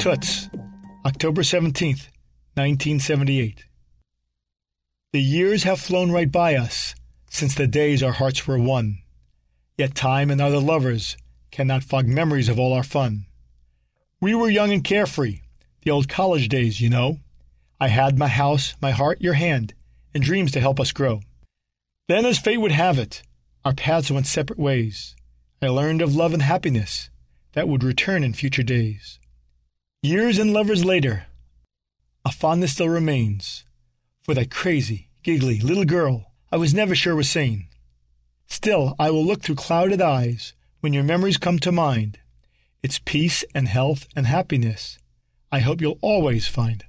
Toots, October 17th, 1978. The years have flown right by us since the days our hearts were one. Yet time and other lovers cannot fog memories of all our fun. We were young and carefree, the old college days, you know. I had my house, my heart, your hand, and dreams to help us grow. Then, as fate would have it, our paths went separate ways. I learned of love and happiness that would return in future days. Years and lovers later, a fondness still remains for that crazy, giggly little girl I was never sure was sane. Still, I will look through clouded eyes when your memories come to mind. It's peace and health and happiness I hope you'll always find.